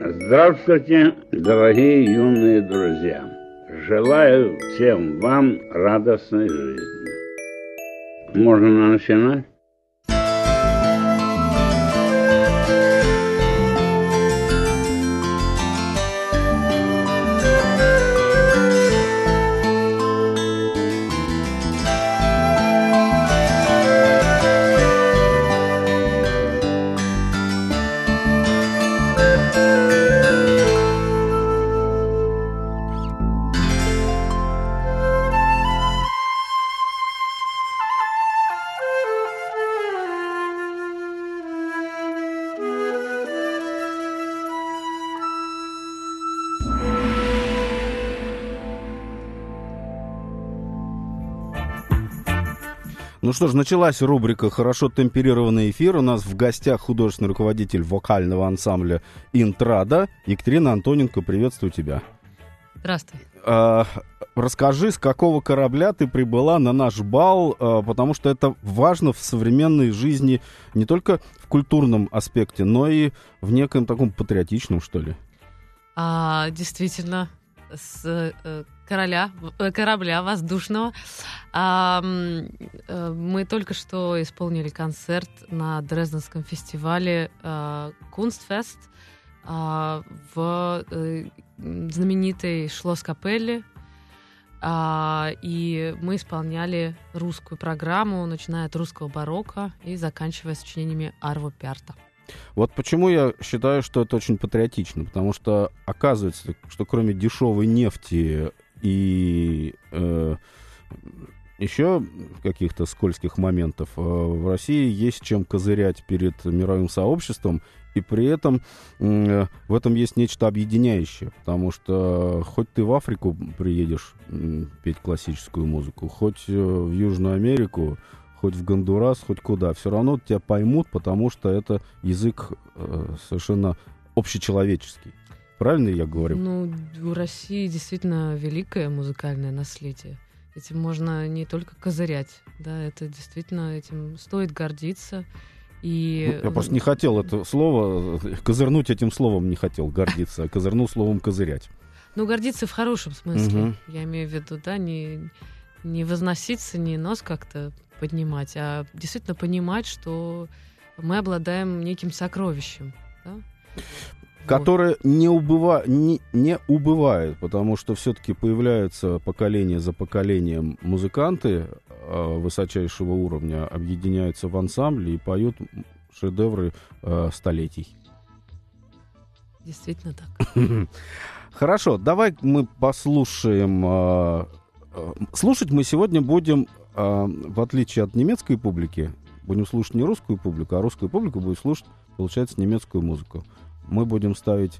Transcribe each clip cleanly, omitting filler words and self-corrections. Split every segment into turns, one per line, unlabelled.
Здравствуйте, дорогие юные друзья! Желаю всем вам радостной жизни. Можно начинать?
Ну что ж, началась рубрика «Хорошо темперированный эфир». У нас в гостях художественный руководитель вокального ансамбля «Интрада» Екатерина Антоненко. Приветствую тебя.
Здравствуй.
Расскажи, с какого корабля ты прибыла на наш бал, потому что это важно в современной жизни не только в культурном аспекте, но и в неком таком патриотичном, что ли.
Действительно, с корабля воздушного. Мы только что исполнили концерт на Дрезденском фестивале Kunstfest в знаменитой Шлосс-капелле. И мы исполняли русскую программу, начиная от русского барокко и заканчивая сочинениями Арво Пярта.
Вот почему я считаю, что это очень патриотично, потому что оказывается, что кроме дешевой нефти и еще каких-то скользких моментов в России есть чем козырять перед мировым сообществом, и при этом в этом есть нечто объединяющее, потому что хоть ты в Африку приедешь петь классическую музыку, хоть в Южную Америку, хоть в Гондурас, хоть куда, все равно тебя поймут, потому что это язык совершенно общечеловеческий. Правильно я говорю?
Ну, у России действительно великое музыкальное наследие. Этим можно не только козырять, да, это действительно, этим стоит гордиться. И...
Я просто не хотел это слово, козырнуть этим словом не хотел гордиться, а козырнул словом козырять.
Ну, гордиться в хорошем смысле, я имею в виду, да, не возноситься, не нос как-то поднимать, а действительно понимать, что мы обладаем неким сокровищем, да?
Которое не убывает, потому что все-таки появляются поколение за поколением музыканты высочайшего уровня, объединяются в ансамбле и поют шедевры столетий.
Действительно так.
Хорошо, давай мы послушаем. Слушать мы сегодня будем, в отличие от немецкой публики, будем слушать не русскую публику, а русскую публику будет слушать, получается, немецкую музыку. Мы будем ставить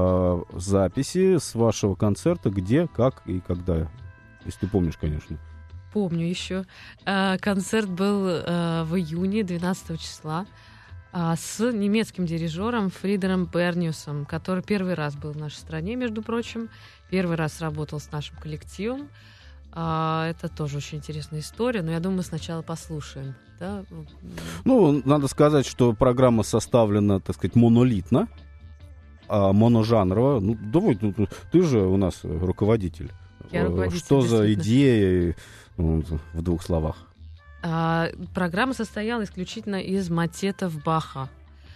записи с вашего концерта, где, как и когда, если ты помнишь, конечно.
Помню еще. Концерт был в июне, 12 числа, с немецким дирижером Фридером Берниусом, который первый раз был в нашей стране, между прочим, первый раз работал с нашим коллективом. Это тоже очень интересная история, но я думаю, мы сначала послушаем. Да?
Ну, надо сказать, что программа составлена, так сказать, монолитно, моножанрово. Ну, давай, ты же у нас руководитель.
Я руководитель.
Что за идея, в двух словах?
Программа состояла исключительно из матетов Баха.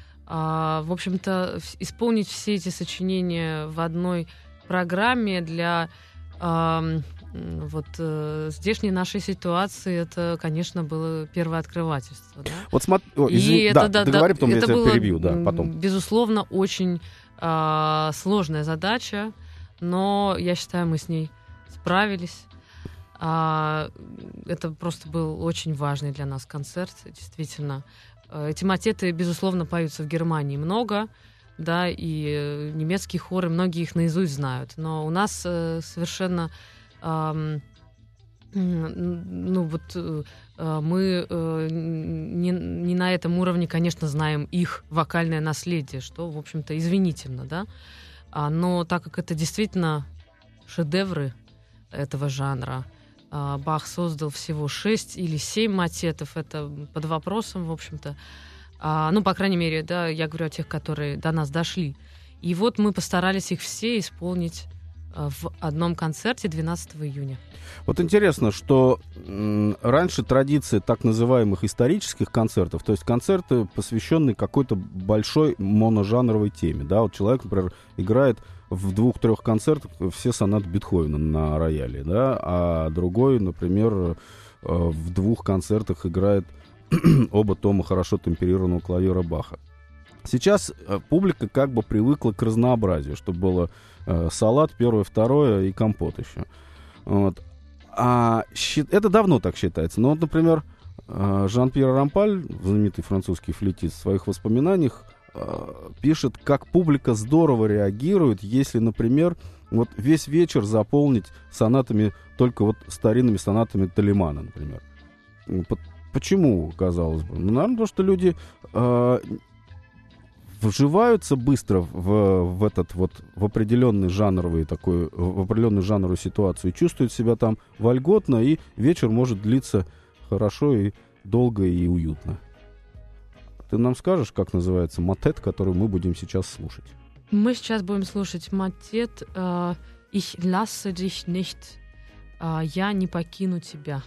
В общем-то, исполнить все эти сочинения в одной программе для здешней нашей ситуации, это, конечно, было первооткрывательство. Да?
Вот извини, договори, потом я тебя перебью. Да, потом.
Безусловно, очень сложная задача, но я считаю, мы с ней справились. Это просто был очень важный для нас концерт, действительно. Эти матеты, безусловно, поются в Германии много, да, и немецкие хоры, многие их наизусть знают. Но у нас совершенно... мы не на этом уровне, конечно, знаем их вокальное наследие, что, в общем-то, извинительно, да. Но так как это действительно шедевры этого жанра, Бах создал всего 6 или 7 матетов, это под вопросом, в общем-то. По крайней мере, да, я говорю о тех, которые до нас дошли. И вот мы постарались их все исполнить в одном концерте 12 июня.
Вот интересно, что раньше традиция так называемых исторических концертов, то есть концерты, посвященные какой-то большой моножанровой теме. Да? Вот человек, например, играет в 2-3 концертах все сонаты Бетховена на рояле, да? А другой, например, в 2 концертах играет оба тома хорошо темперированного клавира Баха. Сейчас публика как бы привыкла к разнообразию, чтобы было салат, первое, второе и компот еще. Вот. Это давно так считается. Но вот, например, Жан-Пьер Рампаль, знаменитый французский флейтист, в своих воспоминаниях пишет, как публика здорово реагирует, если, например, вот весь вечер заполнить сонатами, только вот старинными сонатами Телемана, например. Почему, казалось бы? Ну, наверное, потому что люди вживаются быстро в определенный жанровый такой, в определенную жанровую ситуацию, чувствуют себя там вольготно, и вечер может длиться хорошо и долго и уютно. Ты нам скажешь, как называется мотет, который мы будем сейчас слушать?
Мы сейчас будем слушать мотет «Ich lasse dich nicht», «Я не покину тебя».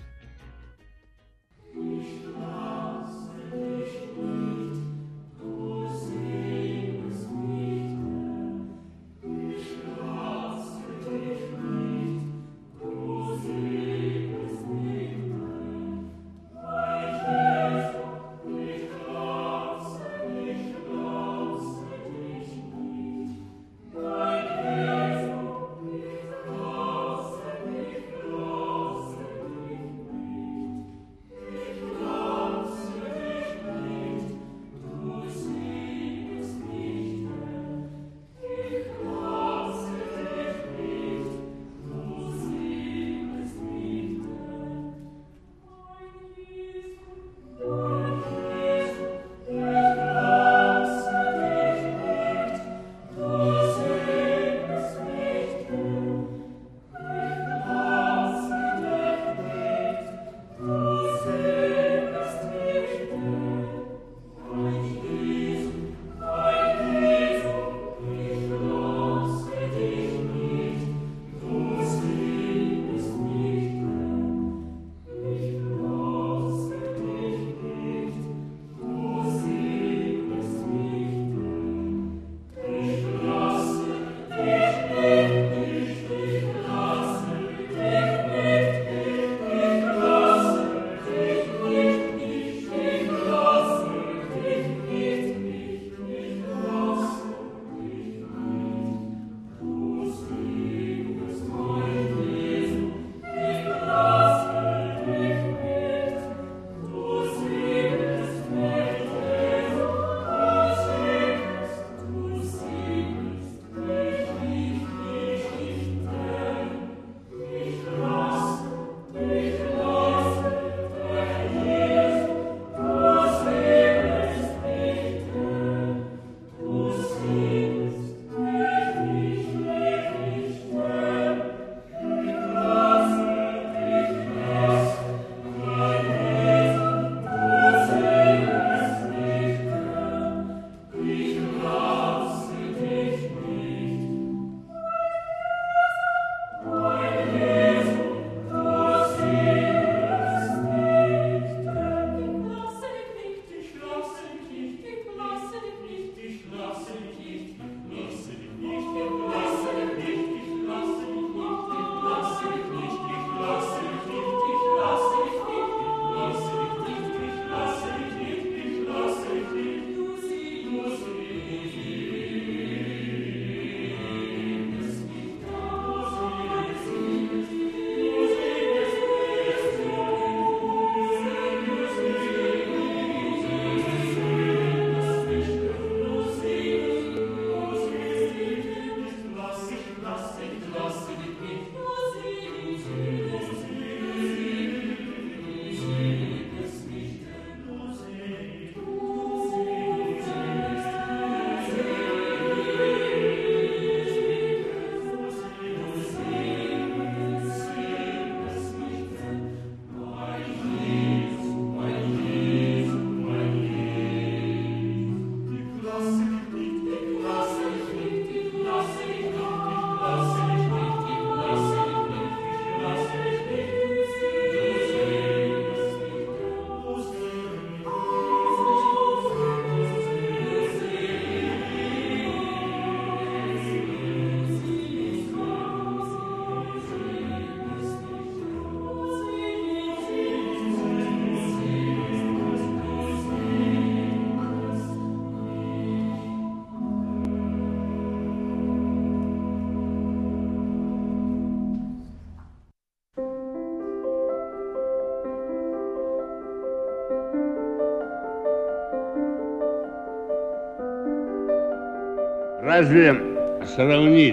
Разве сравнить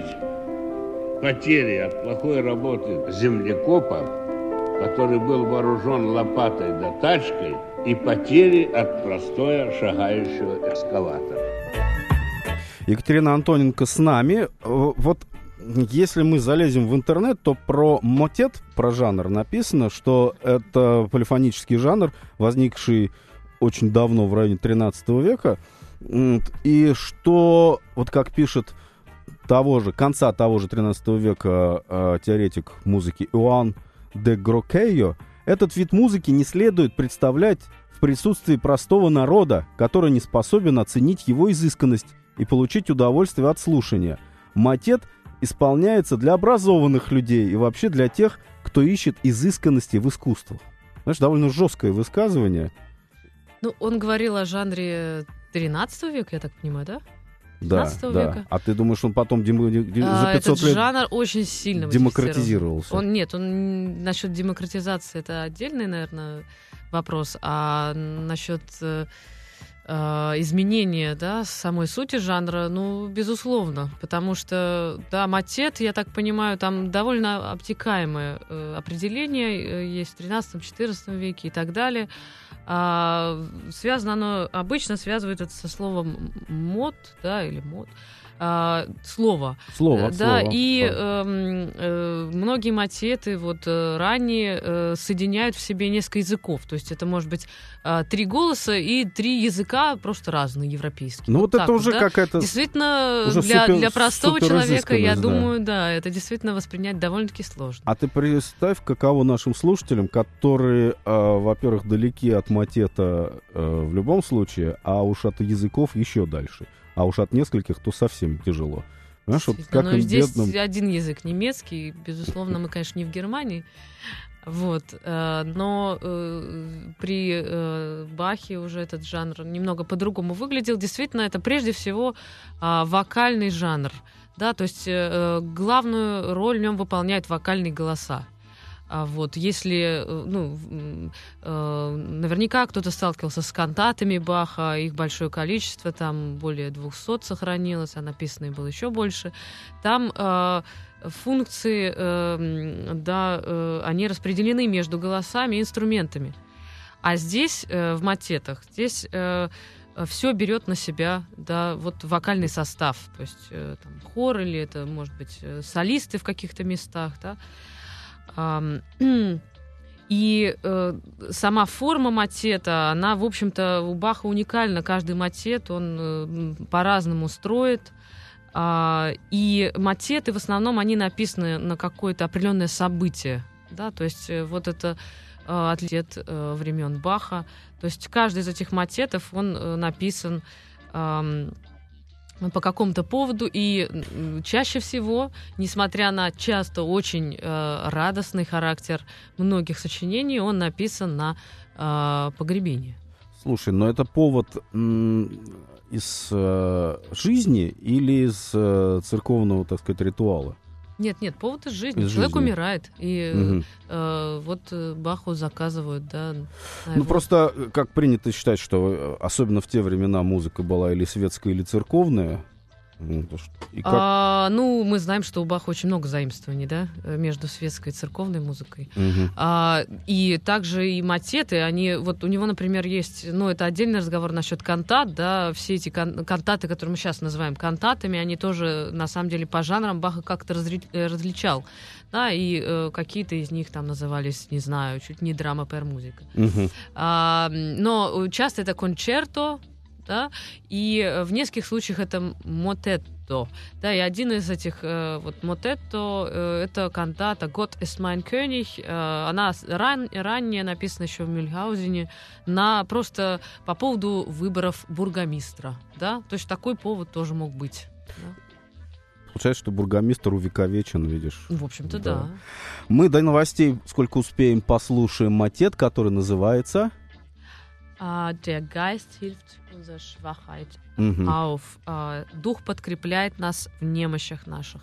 потери от плохой работы землекопа, который был вооружен лопатой да тачкой, и потери от простоя шагающего экскаватора?
Екатерина Антоненко с нами. Вот если мы залезем в интернет, то про мотет, про жанр написано, что это полифонический жанр, возникший очень давно, в районе 13 века, и что, вот как пишет конца того же 13 века теоретик музыки Иоанн де Грокейо, этот вид музыки не следует представлять в присутствии простого народа, который не способен оценить его изысканность и получить удовольствие от слушания. Мотет исполняется для образованных людей и вообще для тех, кто ищет изысканности в искусствах. Знаешь, довольно жесткое высказывание.
Ну, он говорил о жанре 13 века, я так понимаю, да?
Да,
века.
А ты думаешь, он потом за 500
этот
лет
жанр очень сильно
демократизировался?
Он насчет демократизации это отдельный, наверное, вопрос, а насчет изменения, да, самой сути жанра, ну, безусловно, потому что, да, мотет, я так понимаю, там довольно обтекаемое определение есть в 13-14 веке и так далее. Связано оно, обычно связывают это со словом мод, да, или мод, слово. Да, и многие мотеты вот ранее соединяют в себе несколько языков. То есть это может быть 3 голоса и 3 языка просто разные, европейские.
Ну вот это уже
да?
какая-то...
Действительно,
уже
для простого человека, я
да.
думаю, да, это действительно воспринять довольно-таки сложно.
А ты представь, каково нашим слушателям, которые, во-первых, далеки от мотета в любом случае, а уж от языков еще дальше. А уж от нескольких, то совсем тяжело. Знаешь, вот как им
здесь
бедным...
один язык немецкий, безусловно, мы, конечно, не в Германии, вот, но при Бахе уже этот жанр немного по-другому выглядел. Действительно, это прежде всего вокальный жанр, да, то есть главную роль в нем выполняют вокальные голоса. Вот, если, наверняка кто-то сталкивался с кантатами Баха, их большое количество, там более 200 сохранилось, а написанное было еще больше. Там функции, они распределены между голосами и инструментами. А здесь, в мотетах, здесь все берет на себя, да, вот вокальный состав, то есть там, хор или это, может быть, солисты в каких-то местах, да. И сама форма мотета, она, в общем-то, у Баха уникальна. Каждый мотет, он по-разному строит. И мотеты, в основном, они написаны на какое-то определенное событие. Да? То есть вот это мотет времен Баха. То есть каждый из этих мотетов, он написан по какому-то поводу, и чаще всего, несмотря на часто очень радостный характер многих сочинений, он написан на погребение.
Слушай, но это повод из жизни или из церковного, так сказать, ритуала?
Нет, повод из жизни.
Из
Человек
жизни.
умирает, и вот Баху заказывают, да.
Ну, просто, как принято считать, что особенно в те времена музыка была или светская, или церковная. И как...
Мы знаем, что у Баха очень много заимствований, да, между светской и церковной музыкой. И также и мотеты, они, вот у него, например, есть, это отдельный разговор насчет кантат, да, все эти кантаты, которые мы сейчас называем кантатами, они тоже, на самом деле, по жанрам Баха как-то различал, да, и какие-то из них там назывались, не знаю, чуть не драма пер музыка. Но часто это кончерто, да, и в нескольких случаях это мотетто. Да, и один из этих мотетто это кантата «Gott ist mein König». Она ранее написана еще в Мюльгаузене просто по поводу выборов бургомистра. Да? То есть такой повод тоже мог быть. Да?
Получается, что бургомистр увековечен, видишь.
В общем-то, да.
Мы до новостей, сколько успеем, послушаем мотет, который называется...
Der Geist hilft unserer Schwachheit auf. Дух подкрепляет нас в немощах наших.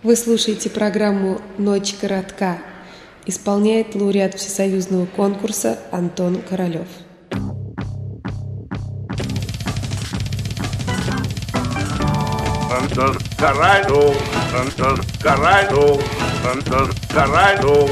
Вы слушаете программу «Ночь коротка». Исполняет лауреат всесоюзного конкурса Антон Королёв.
Антон Королёв, Антон Королёв, Антон Королёв.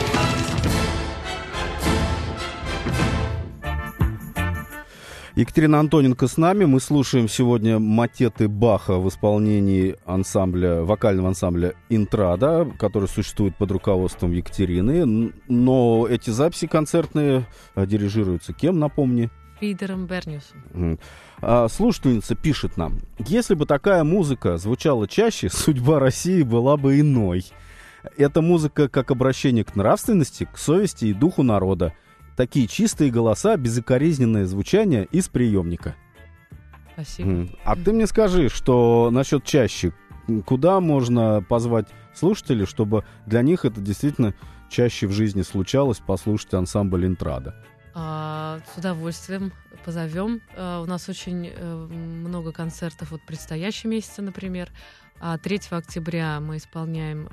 Екатерина Антоненко с нами. Мы слушаем сегодня мотеты Баха в исполнении вокального ансамбля «Интрада», который существует под руководством Екатерины. Но эти записи концертные дирижируются кем, напомни?
Фридером Берниусом.
Слушательница пишет нам: если бы такая музыка звучала чаще, судьба России была бы иной. Это музыка как обращение к нравственности, к совести и духу народа. Такие чистые голоса, безукоризненное звучание из приемника.
Спасибо.
А ты мне скажи, что насчет чаще. Куда можно позвать слушателей, чтобы для них это действительно чаще в жизни случалось, послушать ансамбль «Интрада»?
С удовольствием позовем. У нас очень много концертов вот предстоящие месяцы, например. 3 октября мы исполняем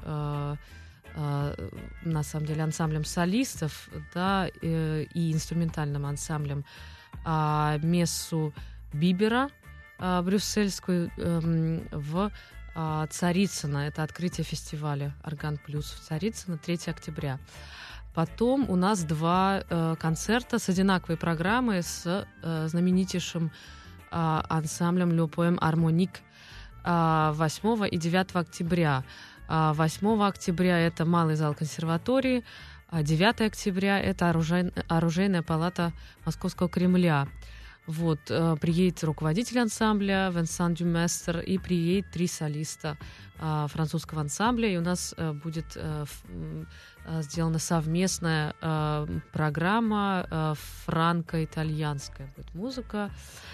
на самом деле ансамблем солистов, да, и инструментальным ансамблем мессу Бибера брюссельскую в Царицыно. Это открытие фестиваля «Орган Плюс» в Царицыно 3 октября. Потом у нас 2 концерта с одинаковой программой с знаменитейшим ансамблем «Le Poème Harmonique» 8 и 9 октября. 8 октября это Малый зал консерватории, а 9 октября это оружейная палата Московского Кремля. Вот, приедет руководитель ансамбля Венсан Дюместер и приедет 3 солиста французского ансамбля. И у нас будет сделана совместная программа франко-итальянская будет музыка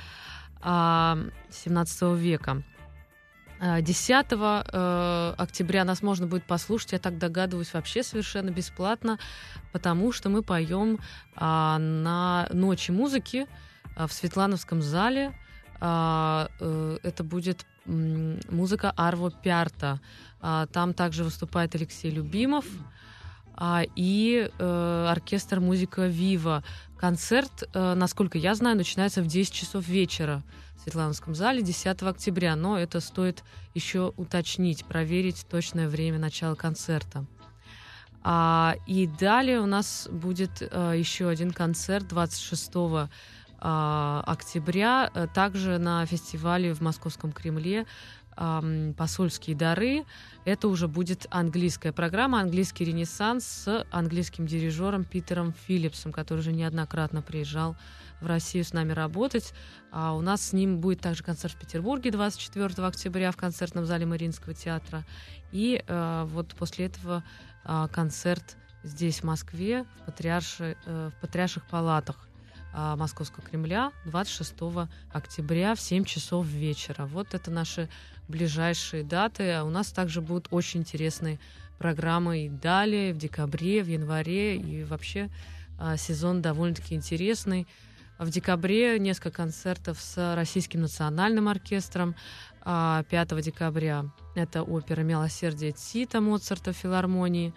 17 века. 10 октября нас можно будет послушать, я так догадываюсь, вообще совершенно бесплатно, потому что мы поем на Ночи музыки в Светлановском зале. Это будет музыка Арво Пярта. Там также выступает Алексей Любимов и оркестр «Музыка Вива». Концерт, насколько я знаю, начинается в 10 часов вечера в Светлановском зале 10 октября, но это стоит еще уточнить, проверить точное время начала концерта. И далее у нас будет еще один концерт 26 октября, также на фестивале в Московском Кремле «Посольские дары». Это уже будет английская программа, английский ренессанс с английским дирижером Питером Филлипсом, который уже неоднократно приезжал в Россию с нами работать. У нас с ним будет также концерт в Петербурге 24 октября в концертном зале Мариинского театра. И вот после этого концерт здесь, в Москве, в Патриарших палатах Московского Кремля 26 октября в 7 часов вечера. Вот это наши ближайшие даты. А у нас также будут очень интересные программы и далее, в декабре, в январе. И вообще сезон довольно-таки интересный. В декабре несколько концертов с Российским национальным оркестром. 5 декабря это опера «Милосердие Тита» Моцарта в филармонии.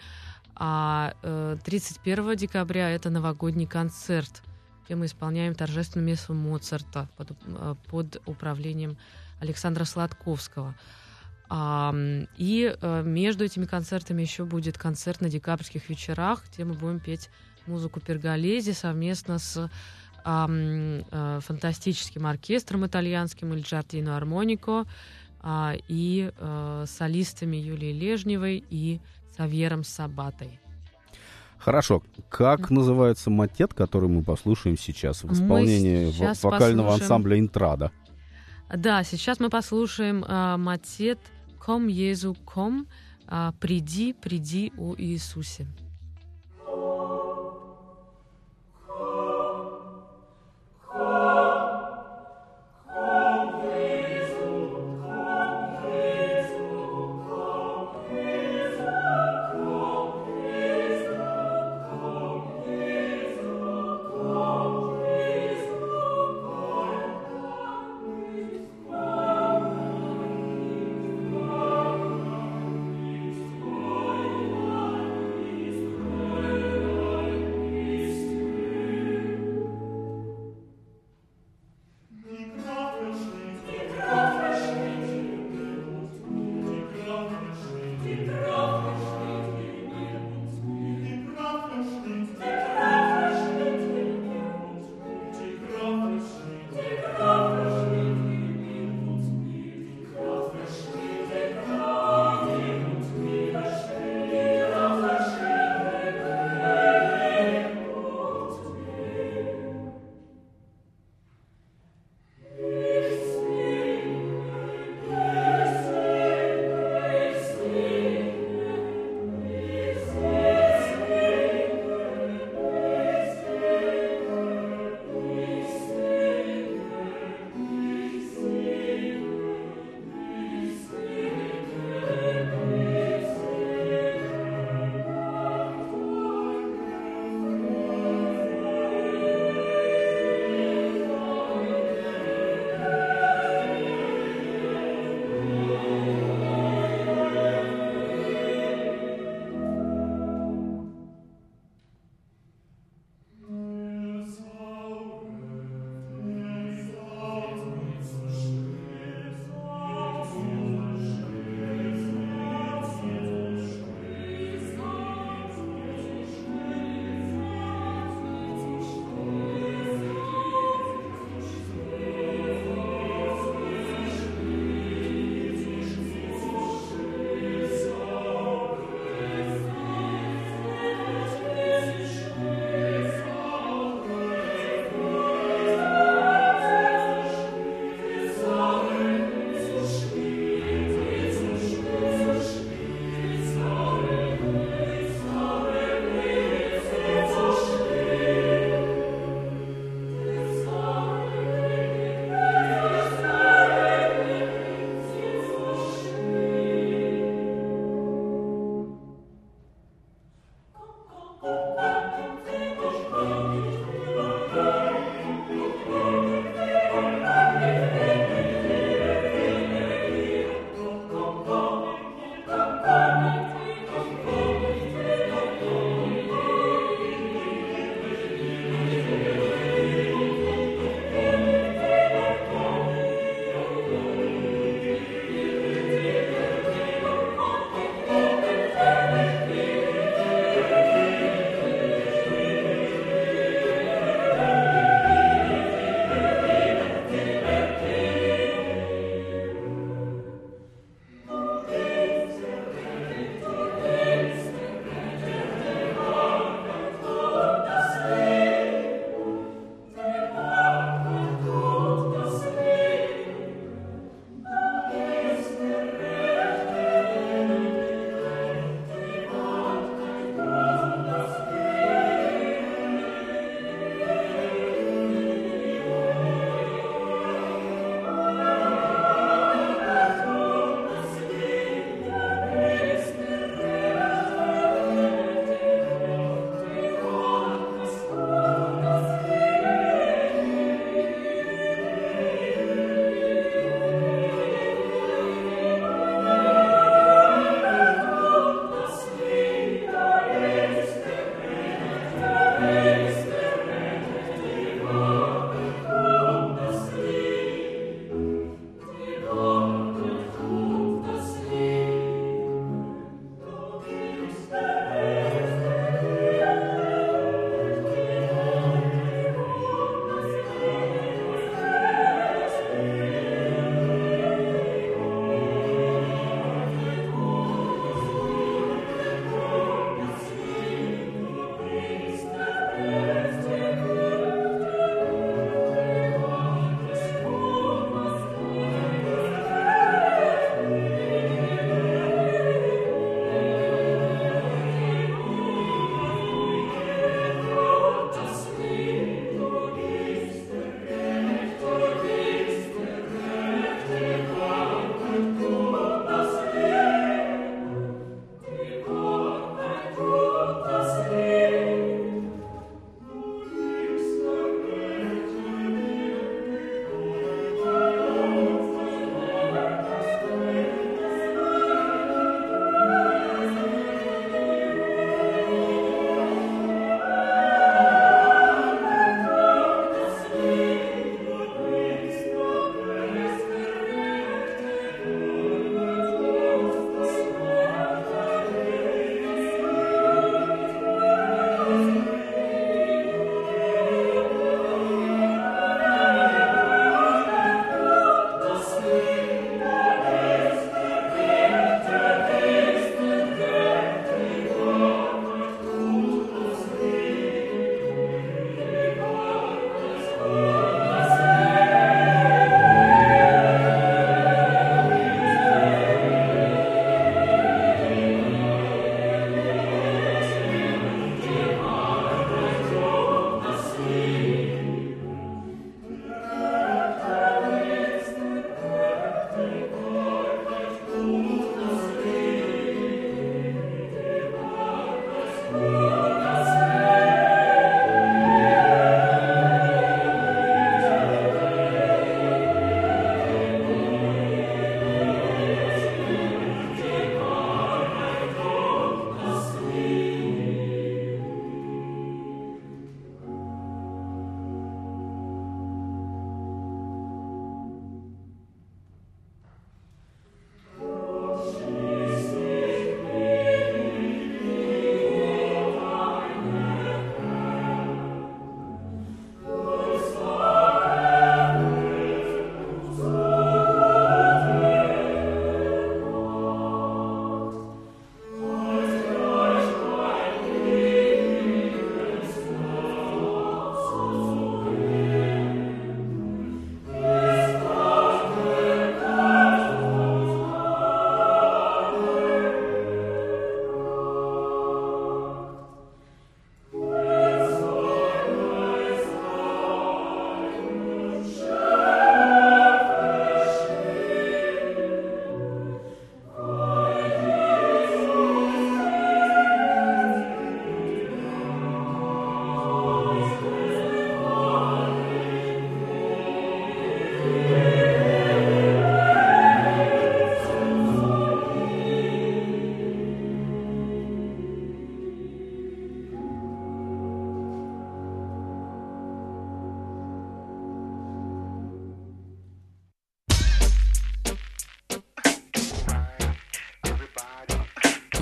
31 декабря это новогодний концерт, где мы исполняем торжественную мессу Моцарта под управлением Александра Сладковского. И между этими концертами еще будет концерт на декабрьских вечерах, где мы будем петь музыку Перголези совместно с фантастическим оркестром итальянским «Il Giardino Armonico» и солистами Юлией Лежневой и Савьером Сабатой.
Хорошо. Как называется мотет, который мы послушаем сейчас в исполнении вокального ансамбля «Интрада»?
Да, сейчас мы послушаем мотет «Ком, Езу, ком», «Приди, приди, о Иисусе».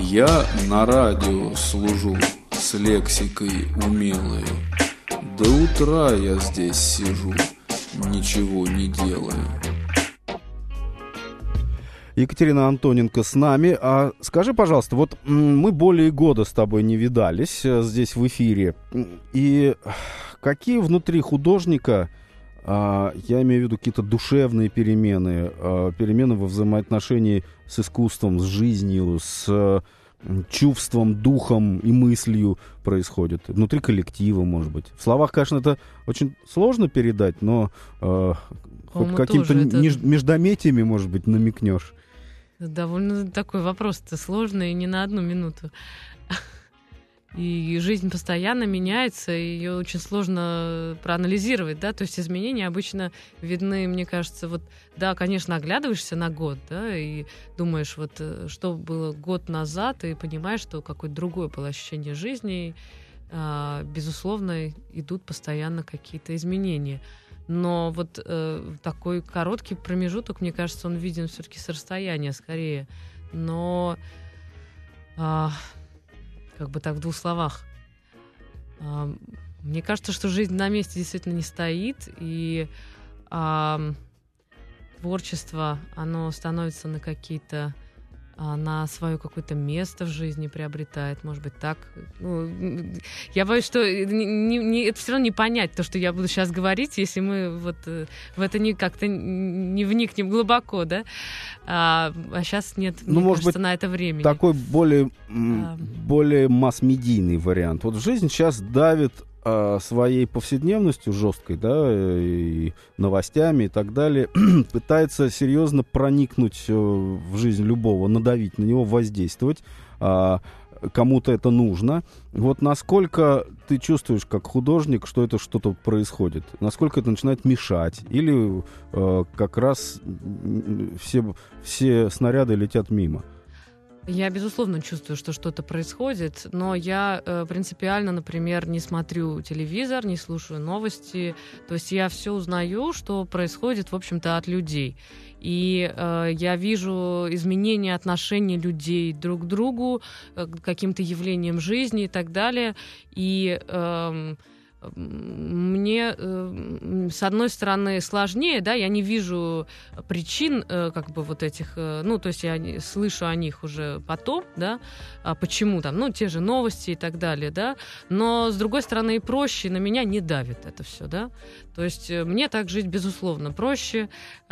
Я на радио служу с лексикой умелой. До утра я здесь сижу, ничего не делаю.
Екатерина Антоненко с нами. А скажи, пожалуйста, вот мы более года с тобой не видались здесь в эфире. И какие внутри художника, я имею в виду какие-то душевные перемены, перемены во взаимоотношении с искусством, с жизнью, с чувством, духом и мыслью происходят? Внутри коллектива, может быть. В словах, конечно, это очень сложно передать, но хоть какими-то междометиями, может быть, намекнешь.
Довольно такой вопрос-то сложный, не на одну минуту. И жизнь постоянно меняется, и ее очень сложно проанализировать, да, то есть изменения обычно видны, мне кажется, вот, да, конечно, оглядываешься на год, да, и думаешь, вот, что было год назад, и понимаешь, что какое-то другое было ощущение жизни, безусловно, идут постоянно какие-то изменения. Но вот такой короткий промежуток, мне кажется, он виден все-таки с расстояния скорее. Но как бы так в двух словах. Мне кажется, что жизнь на месте действительно не стоит, и творчество, оно становится на какие-то, на свое какое-то место в жизни приобретает, может быть, так. Ну, я боюсь, что это все равно не понять, то, что я буду сейчас говорить, если мы вот в это как-то не вникнем глубоко, да? А сейчас нет, мне
может
кажется,
быть,
на это времени.
Такой более масс-медийный вариант. Вот жизнь сейчас давит своей повседневностью жесткой, да, и новостями и так далее, пытается серьезно проникнуть в жизнь любого, надавить на него, воздействовать. Кому-то это нужно. Вот насколько ты чувствуешь, как художник, что это что-то происходит? Насколько это начинает мешать? Или как раз все снаряды летят мимо?
Я, безусловно, чувствую, что что-то происходит, но я принципиально, например, не смотрю телевизор, не слушаю новости. То есть я все узнаю, что происходит, в общем-то, от людей. И я вижу изменения отношений людей друг к другу, к каким-то явлениям жизни и так далее. И мне, с одной стороны, сложнее, да, я не вижу причин, как бы, вот этих, ну, то есть я слышу о них уже потом, да, почему там, ну, те же новости и так далее, да, но, с другой стороны, и проще, на меня не давит это все, да, то есть мне так жить, безусловно, проще,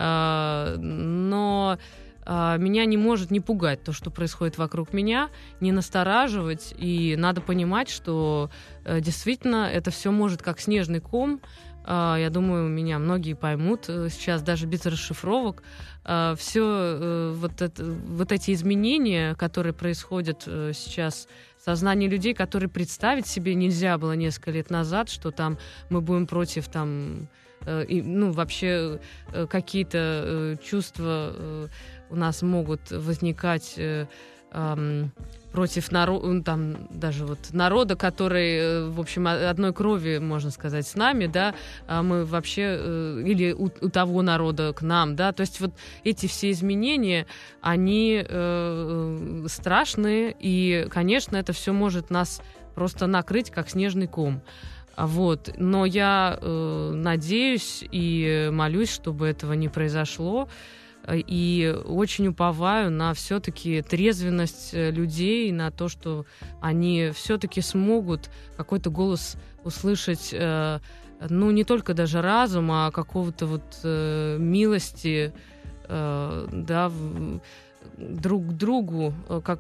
но меня не может не пугать то, что происходит вокруг меня, не настораживать, и надо понимать, что действительно это все может как снежный ком. Я думаю, меня многие поймут сейчас даже без расшифровок. Все вот эти изменения, которые происходят сейчас в сознании людей, которые представить себе нельзя было несколько лет назад, что там мы будем против там, ну, вообще какие-то чувства у нас могут возникать против народа, там, даже вот народа, который, в общем, одной крови, можно сказать, с нами, да, мы вообще, или у того народа к нам, да, то есть вот эти все изменения, они страшные, и, конечно, это все может нас просто накрыть, как снежный ком. Вот. Но я надеюсь и молюсь, чтобы этого не произошло. И очень уповаю на все-таки трезвенность людей, на то, что они все-таки смогут какой-то голос услышать, ну, не только даже разума, а какого-то вот милости, да, друг к другу, как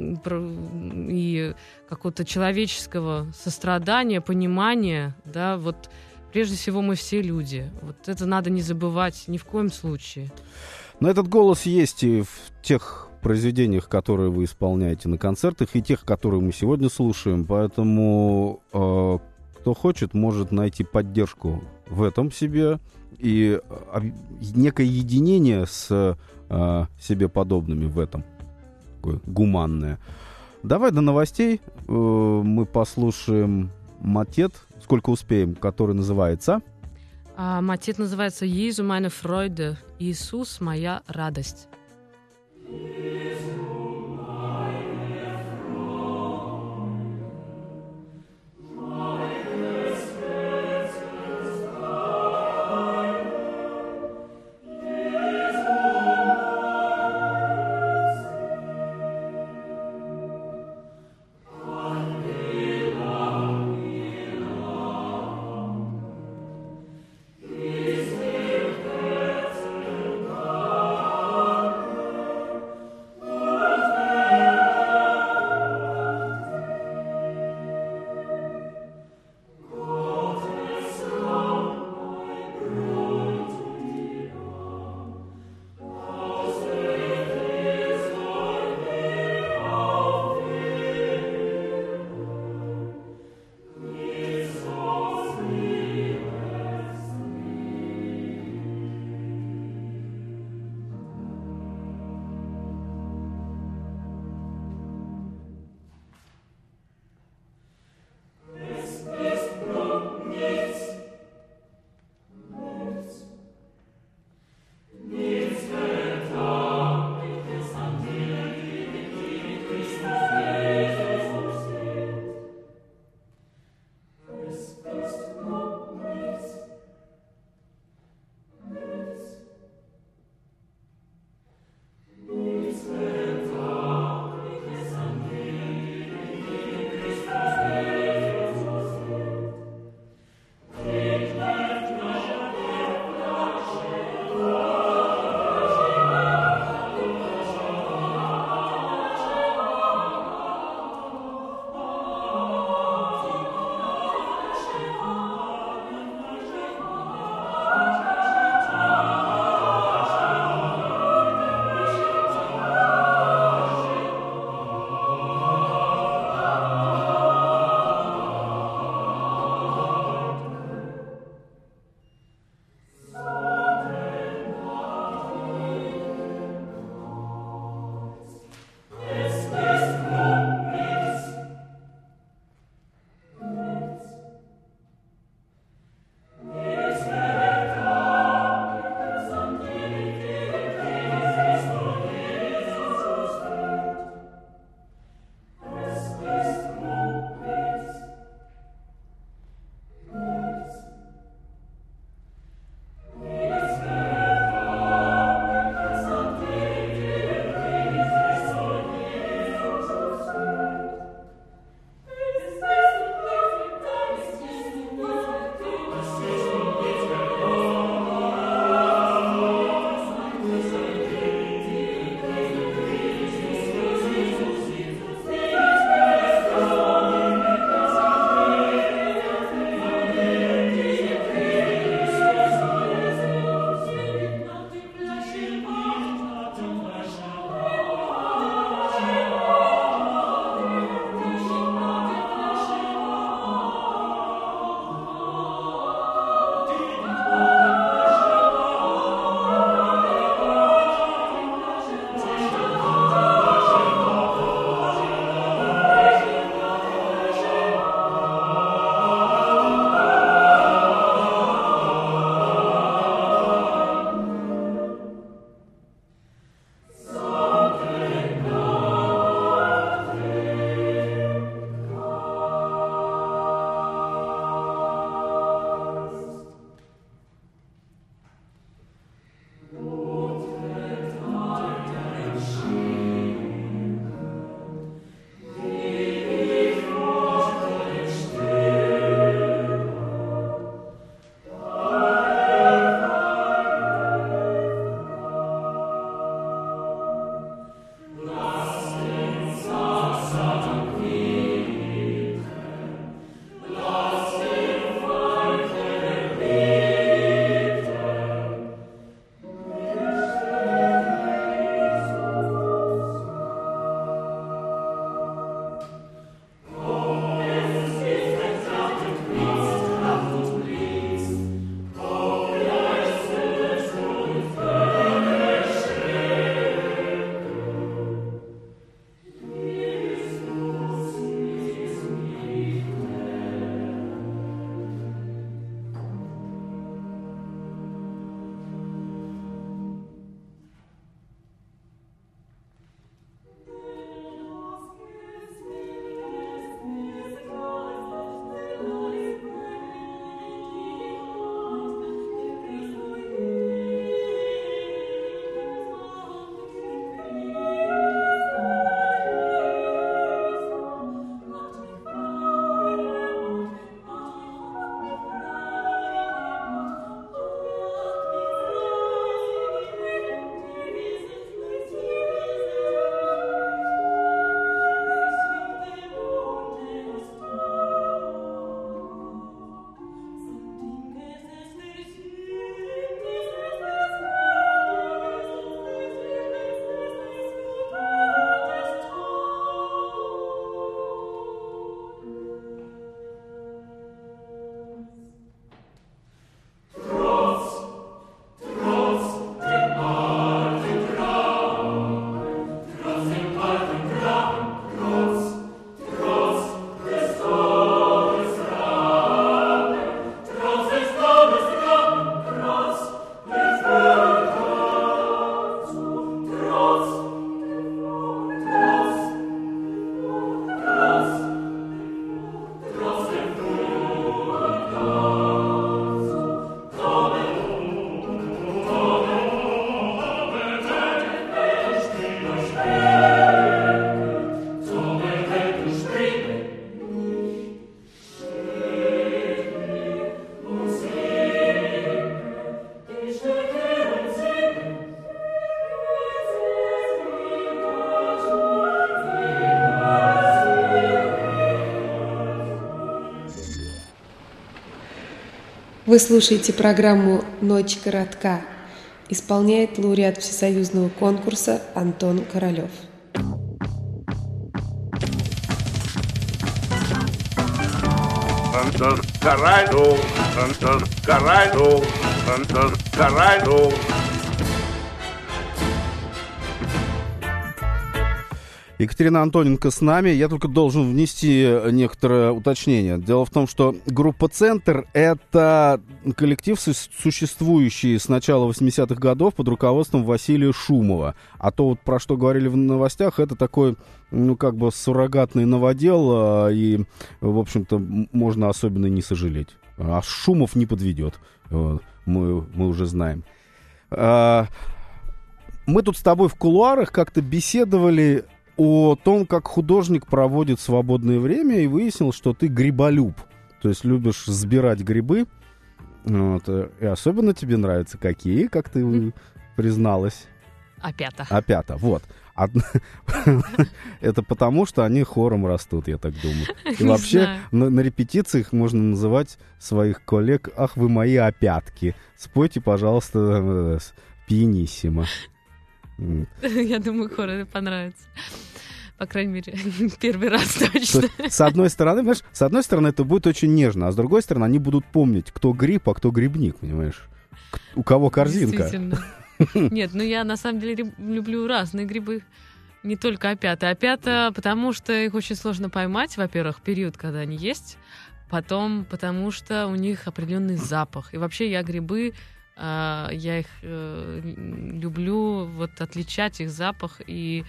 и какого-то человеческого сострадания, понимания, да, вот прежде всего мы все люди. Вот это надо не забывать ни в коем случае.
Но этот голос есть и в тех произведениях, которые вы исполняете на концертах, и тех, которые мы сегодня слушаем. Поэтому кто хочет, может найти поддержку в этом себе и некое единение с себе подобными в этом. Такое гуманное. Давай до новостей мы послушаем мотет, сколько успеем, который называется...
Мотет называется «Jesu meine Freude», «Иисус, моя радость».
Вы слушаете программу «Ночь коротка». Исполняет лауреат всесоюзного конкурса Антон Королёв.
Антон Королёв, Антон Королёв, Антон Королёв.
Екатерина Антоненко с нами. Я только должен внести некоторое уточнение. Дело в том, что группа «Центр» — это коллектив, существующий с начала 80-х годов под руководством Василия Шумова. А то, вот, про что говорили в новостях, это такой, ну, как бы суррогатный новодел, и, в общем-то, можно особенно не сожалеть. А Шумов не подведет. Мы уже знаем. Мы тут с тобой в кулуарах как-то беседовали о том, как художник проводит свободное время, и выяснил, что ты гриболюб. То есть любишь сбирать грибы. Вот. И особенно тебе нравятся какие, как ты призналась? Опята, вот. Это потому, что они хором растут, я так думаю. И вообще на репетициях можно называть своих коллег: «Ах, вы мои опятки, спойте, пожалуйста, пианиссимо».
Я думаю, хору понравится. По крайней мере, первый раз точно.
С одной стороны, понимаешь, с одной стороны, это будет очень нежно, а с другой стороны, они будут помнить, кто гриб, а кто грибник, понимаешь? У кого корзинка.
Действительно. Нет, ну я на самом деле люблю разные грибы. Не только опята. Опята, потому что их очень сложно поймать, во-первых, период, когда они есть. Потом, потому что у них определенный запах. И вообще я грибы... Я их люблю, вот, отличать их запах, и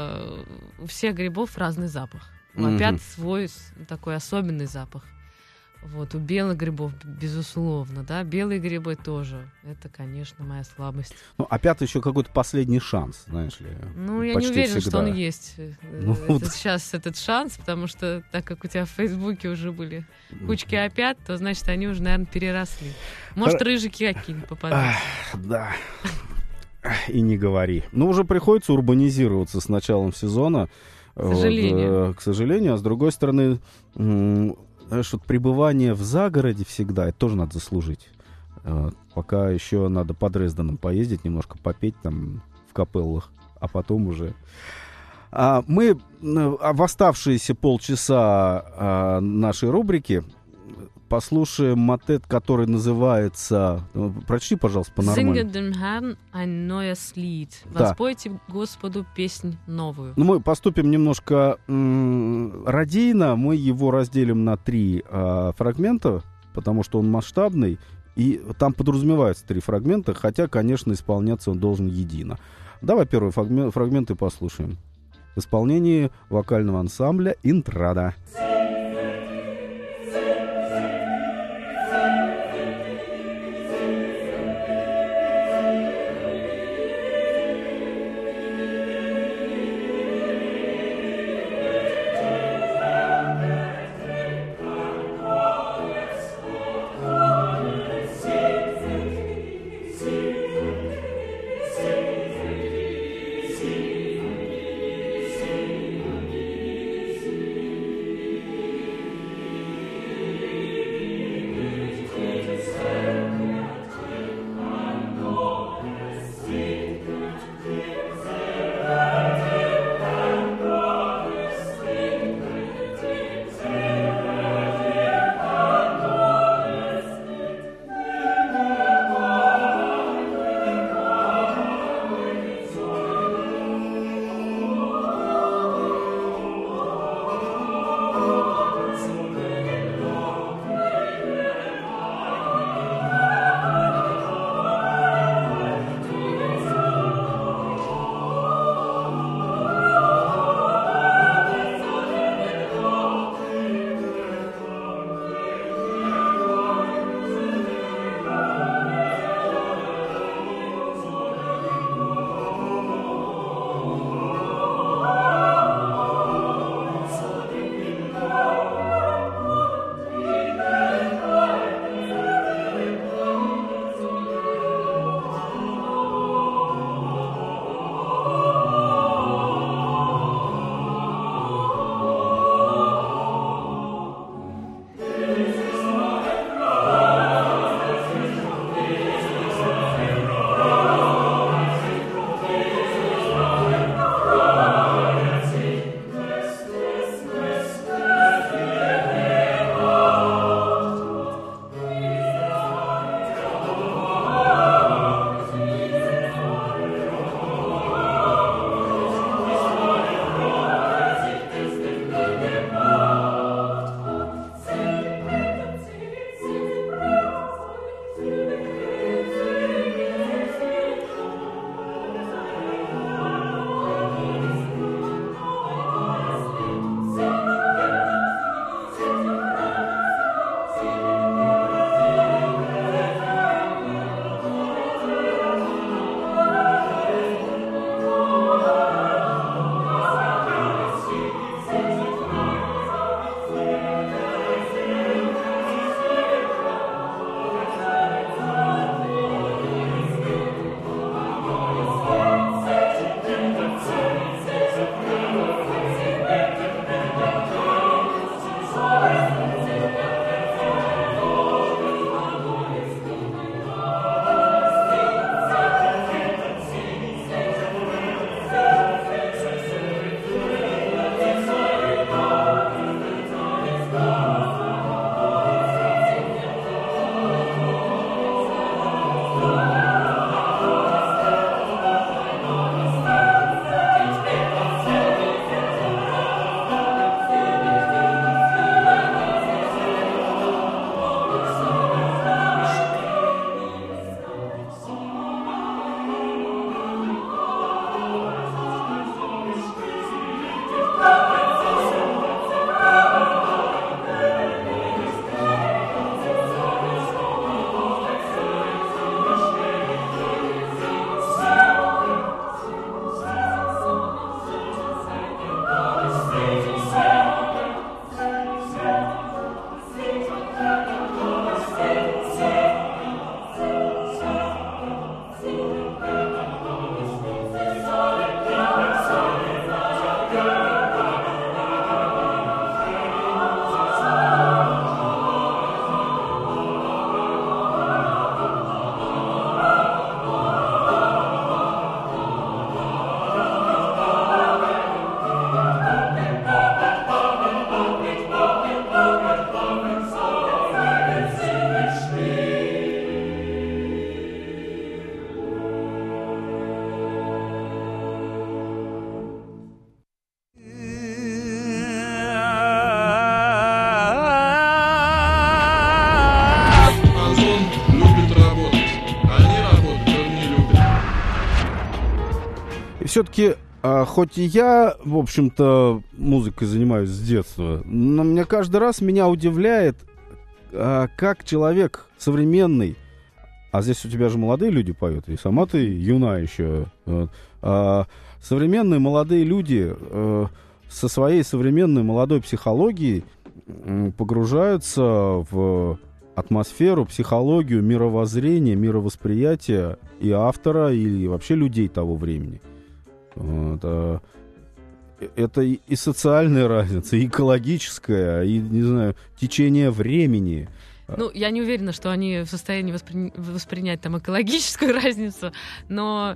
у всех грибов разный запах. У опят свой такой особенный запах. Вот, у белых грибов, безусловно, да, белые грибы тоже. Это, конечно, моя слабость.
Ну, а 5-й еще какой-то последний шанс, знаешь ли.
Ну, я
почти
не уверена,
всегда.
что он есть.
Ну, вот.
Сейчас этот шанс, потому что, так как у тебя в Фейсбуке уже были кучки опят, то, значит, они уже, наверное, переросли. Может, рыжики какие-нибудь попадаются.
Да. И не говори. Ну, уже приходится урбанизироваться с началом сезона.
К сожалению.
Вот, к сожалению. А с другой стороны, знаешь, вот пребывание в загороде всегда, это тоже надо заслужить. Пока еще надо по Дрезденам поездить, немножко попеть там в капеллах, а потом уже... Мы в оставшиеся полчаса нашей рубрики послушаем мотет, который называется... Прочти, пожалуйста, по-нормальному.
«Singe dem Herrn ein neues Lied».
Да.
Воспойте Господу песнь новую.
Ну, мы поступим немножко радийно. Мы его разделим на 3 фрагмента, потому что он масштабный. И там подразумеваются 3 фрагмента, хотя, конечно, исполняться он должен едино. Давай первый фрагмент и послушаем. В исполнении вокального ансамбля «Интрада». все-таки, хоть и я, в общем-то, музыкой занимаюсь с детства, но мне каждый раз меня удивляет, как человек современный, а здесь у тебя же молодые люди поют, и сама ты юна еще, вот, современные молодые люди со своей современной молодой психологией погружаются в атмосферу, психологию, мировоззрение, мировосприятие и автора, и вообще людей того времени. Вот, это и социальная разница, и экологическая, и, не знаю, течение времени.
Ну, я не уверена, что они в состоянии воспринять там экологическую разницу, но,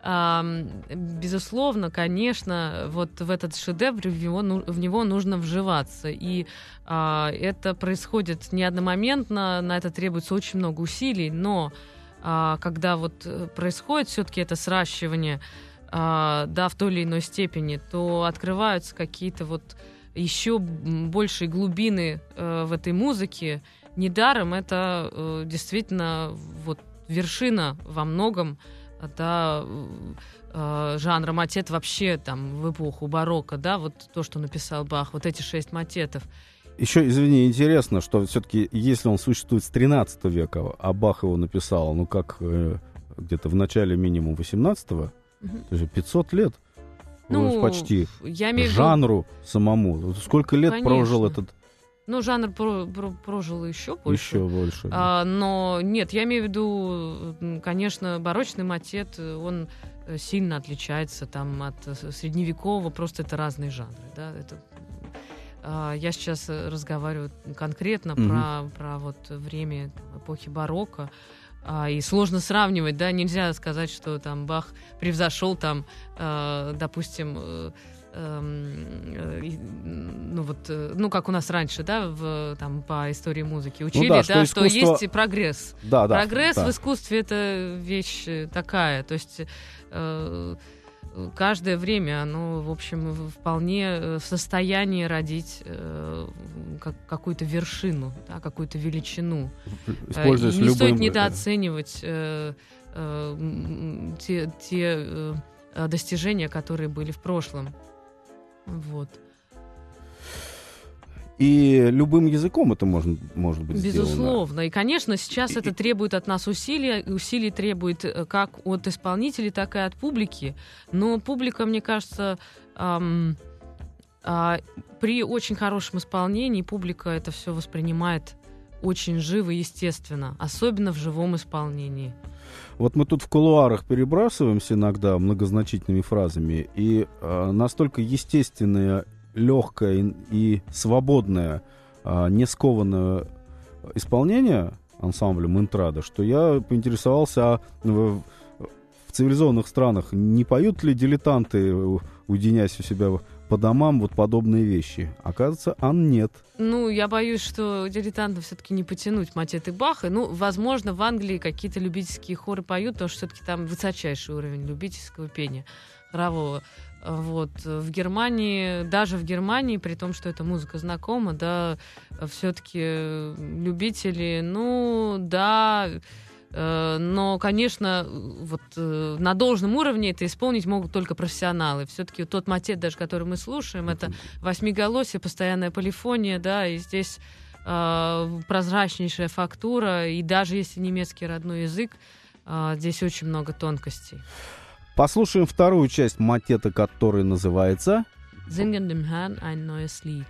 безусловно, конечно, вот в этот шедевр в него нужно вживаться. И это происходит не одномоментно, на это требуется очень много усилий, но когда вот происходит все-таки это сращивание, да, в той или иной степени, то открываются какие-то вот еще большие глубины в этой музыке. Недаром это действительно вот вершина во многом, да, жанра матет вообще там в эпоху барокко, да, вот то, что написал Бах, вот эти 6 матетов.
Еще, извини, интересно, что все-таки, если он существует с 13 века, а Бах его написал, ну, как где-то в начале минимум 18-го, это же 500 лет, ну, почти,
я имею в виду...
жанру самому. Сколько лет прожил этот...
Ну, жанр прожил еще больше.
Еще больше.
Но нет, я имею в виду, конечно, барочный матет, он сильно отличается там от средневекового, просто это разные жанры. Да? Я сейчас разговариваю конкретно про вот время эпохи барокко. И сложно сравнивать, да, нельзя сказать, что там Бах превзошел там, допустим, ну вот, ну как у нас раньше, да, там по истории музыки учили, ну, да, что есть и прогресс.
Да,
прогресс
да.
В искусстве это вещь такая, то есть каждое время оно, в общем, вполне в состоянии родить какую-то вершину, да, какую-то величину. И не стоит недооценивать те достижения, которые были в прошлом. Вот.
И любым языком это может быть
безусловно.
Сделано.
И, конечно, сейчас это требует от нас усилий. Усилий требует как от исполнителей, так и от публики. Но публика, мне кажется, при очень хорошем исполнении публика это все воспринимает очень живо и естественно, особенно в живом исполнении.
Вот мы тут в кулуарах перебрасываемся иногда многозначительными фразами, и настолько естественное, легкое и свободное, не скованное исполнение ансамблем Интрада, что я поинтересовался, в цивилизованных странах не поют ли дилетанты, уединяясь у себя по домам, вот подобные вещи? Оказывается, нет.
Ну, я боюсь, что дилетантов все-таки не потянуть матеты Баха. Ну, возможно, в Англии какие-то любительские хоры поют, потому что все-таки там высочайший уровень любительского пения хорового. Вот. В Германии, даже в Германии, при том, что эта музыка знакома, да, все-таки любители, ну, да... Но, конечно, вот на должном уровне это исполнить могут только профессионалы. Все-таки тот матет, даже который мы слушаем, это восьмиголосие, постоянная полифония, да, и здесь прозрачнейшая фактура, и даже если немецкий родной язык, здесь очень много тонкостей.
Послушаем вторую часть матета, которая называется
«Singen dem Herrn ein neues Lied».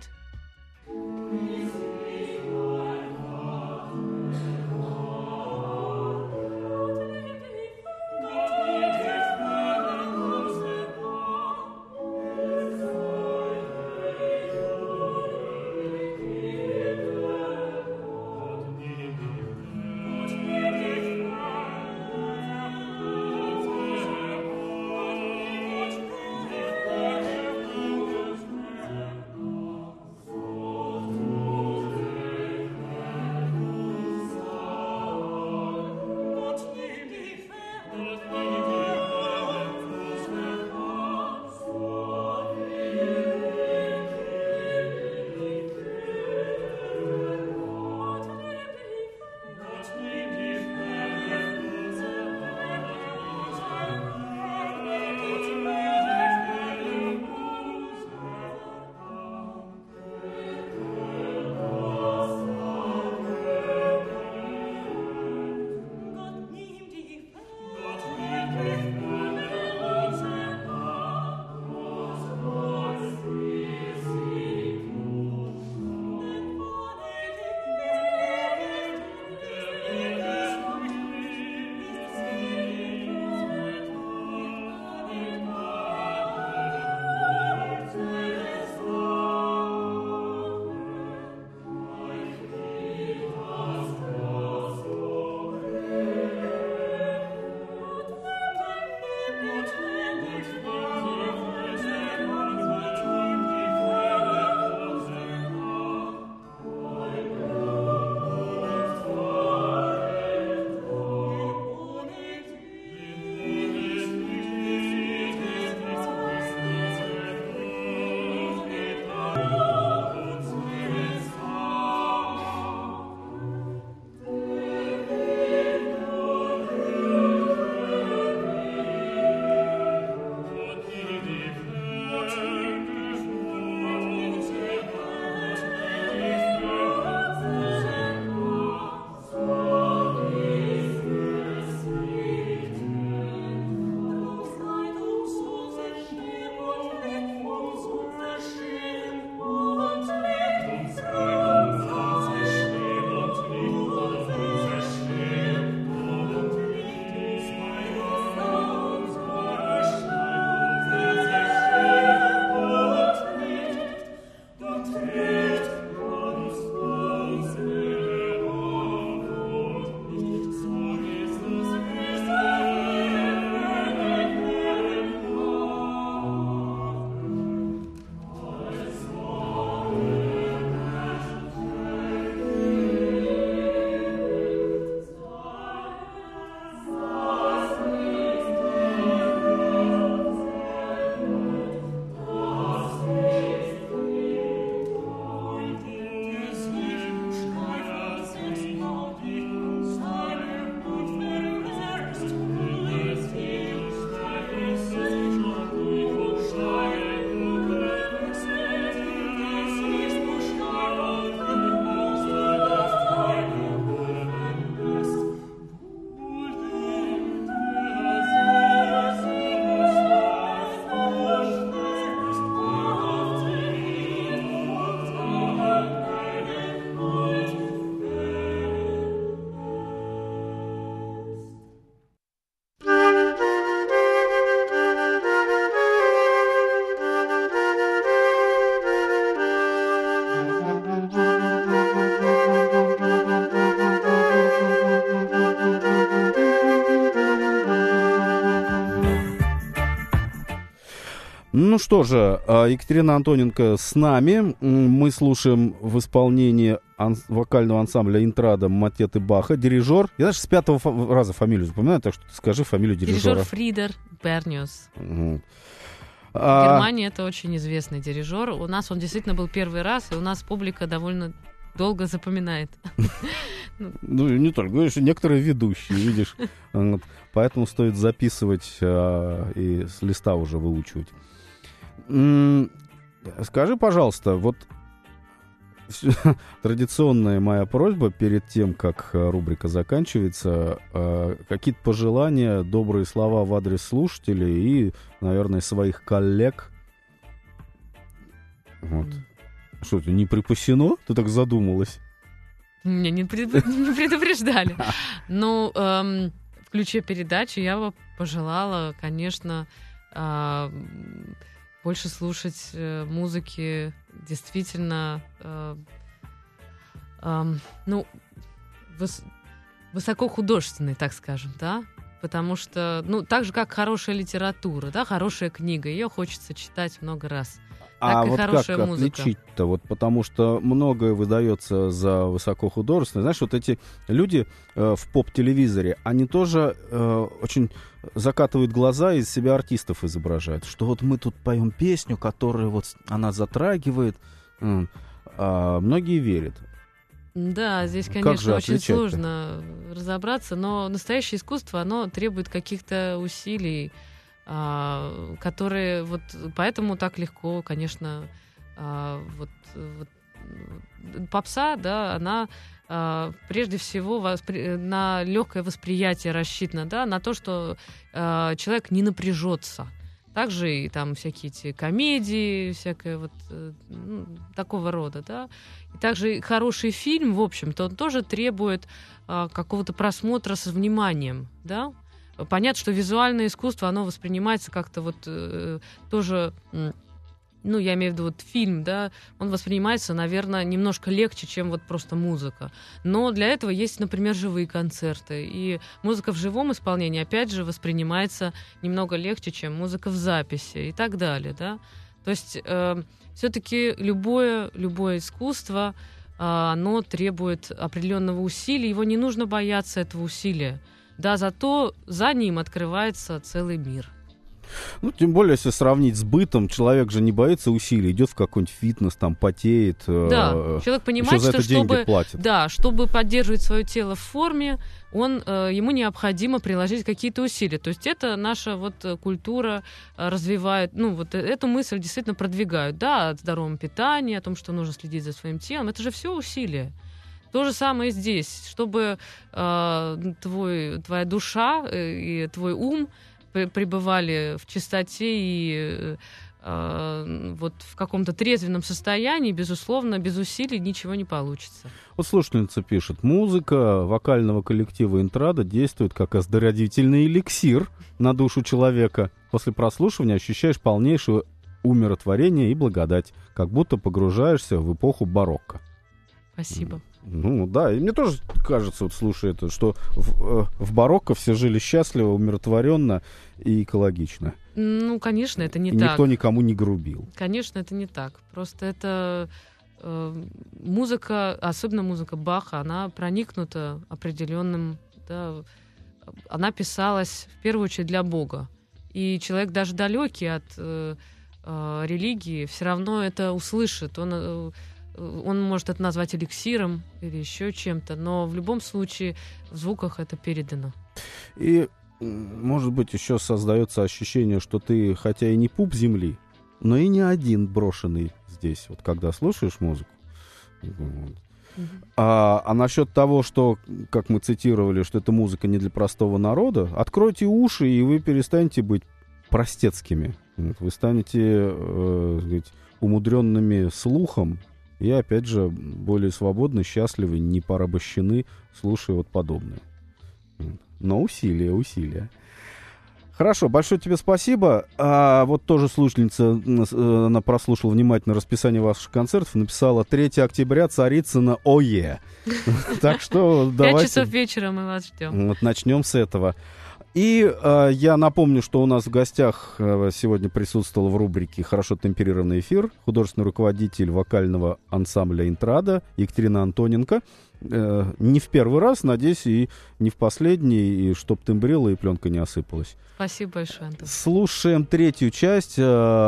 Ну что же, Екатерина Антоненко с нами. Мы слушаем в исполнении вокального ансамбля «Интрада» мотеты Баха. Дирижер. Я даже с 5-го раза фамилию запоминаю, так что ты скажи фамилию дирижера.
Дирижер Фридер Берниус. В Германии это очень известный дирижер. У нас он действительно был первый раз, и у нас публика довольно долго запоминает.
Ну, не только. Говоришь, некоторые ведущие, видишь. Поэтому стоит записывать и с листа уже выучивать. Скажи, пожалуйста, вот традиционная моя просьба перед тем, как рубрика заканчивается, какие-то пожелания, добрые слова в адрес слушателей и, наверное, своих коллег. Вот. Что, это не припасено? Ты так задумалась?
Меня не предупреждали. Ну, в ключе передачи я бы пожелала, конечно, больше слушать музыки действительно, ну, высокохудожественной, так скажем, да? Потому что, ну, так же, как хорошая литература, да, хорошая книга, ее хочется читать много раз. Так и
вот
хорошая
как
музыка.
отличить-то? Вот потому что многое выдается за высокохудожественное. Знаешь, вот эти люди в поп-телевизоре, они тоже очень закатывают глаза и из себя артистов изображают. Что вот мы тут поем песню, которая вот она затрагивает. А многие верят.
Да, здесь,
Как
конечно,
же
очень
отличать-то?
сложно разобраться, но настоящее искусство, оно требует каких-то усилий, которые вот поэтому так легко, конечно, вот попса, да, она прежде всего на легкое восприятие рассчитана, да, на то, что человек не напряжется. Также и там всякие эти комедии, всякое вот такого рода, да. И также хороший фильм, в общем-то, он тоже требует какого-то просмотра с вниманием, да. Понятно, что визуальное искусство, оно воспринимается как-то вот тоже, ну, я имею в виду вот фильм, да, он воспринимается, наверное, немножко легче, чем вот просто музыка. Но для этого есть, например, живые концерты. И музыка в живом исполнении, опять же, воспринимается немного легче, чем музыка в записи и так далее, да. То есть все-таки любое искусство, оно требует определенного усилия, его не нужно бояться этого усилия. Да, зато за ним открывается целый мир.
Ну, тем более, если сравнить с бытом, человек же не боится усилий, идет в какой-нибудь фитнес, там, потеет.
Да, человек понимает,
за
что
это деньги платит.
Да, чтобы поддерживать свое тело в форме, ему необходимо приложить какие-то усилия. То есть это наша вот культура развивает, ну, вот эту мысль действительно продвигают, да, о здоровом питании, о том, что нужно следить за своим телом. Это же все усилия. То же самое здесь, чтобы твоя душа и твой ум пребывали в чистоте и вот в каком-то трезвенном состоянии, безусловно, без усилий ничего не получится.
Вот слушательница пишет: музыка вокального коллектива «Интрада» действует как оздоровительный эликсир на душу человека. После прослушивания ощущаешь полнейшее умиротворение и благодать, как будто погружаешься в эпоху барокко.
Спасибо.
Ну да, и мне тоже кажется, вот слушая это, что в барокко все жили счастливо, умиротворенно и экологично.
Ну, конечно, это не
и
так.
Никто никому не грубил.
Конечно, это не так. Просто это музыка, особенно музыка Баха, она проникнута определенным, да, она писалась в первую очередь для Бога. И человек даже далекий от религии все равно это услышит. Он может это назвать эликсиром или еще чем-то, но в любом случае в звуках это передано.
И, может быть, еще создается ощущение, что ты, хотя и не пуп земли, но и не один брошенный здесь, вот когда слушаешь музыку. А насчет того, что, как мы цитировали, что эта музыка не для простого народа, откройте уши, и вы перестанете быть простецкими. Вы станете умудренными слухом, и, опять же, более свободны, счастливы, не порабощены, слушая вот подобное. Но усилия. Хорошо, большое тебе спасибо. Вот тоже слушательница, она прослушала внимательно расписание ваших концертов, написала: 3 октября, Царицыно, ОЕ. Так что давайте...
5 часов вечера мы вас ждем.
Вот начнем с этого. И я напомню, что у нас в гостях сегодня присутствовал в рубрике «Хорошо темперированный эфир» художественный руководитель вокального ансамбля «Интрада» Екатерина Антоненко. Не в первый раз, надеюсь, и не в последний, и чтоб тембрила и пленка не осыпалась.
Спасибо большое, Антон.
Слушаем третью часть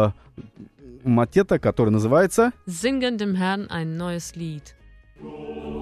мотета, который называется
Singen dem Herrn ein neues Lied.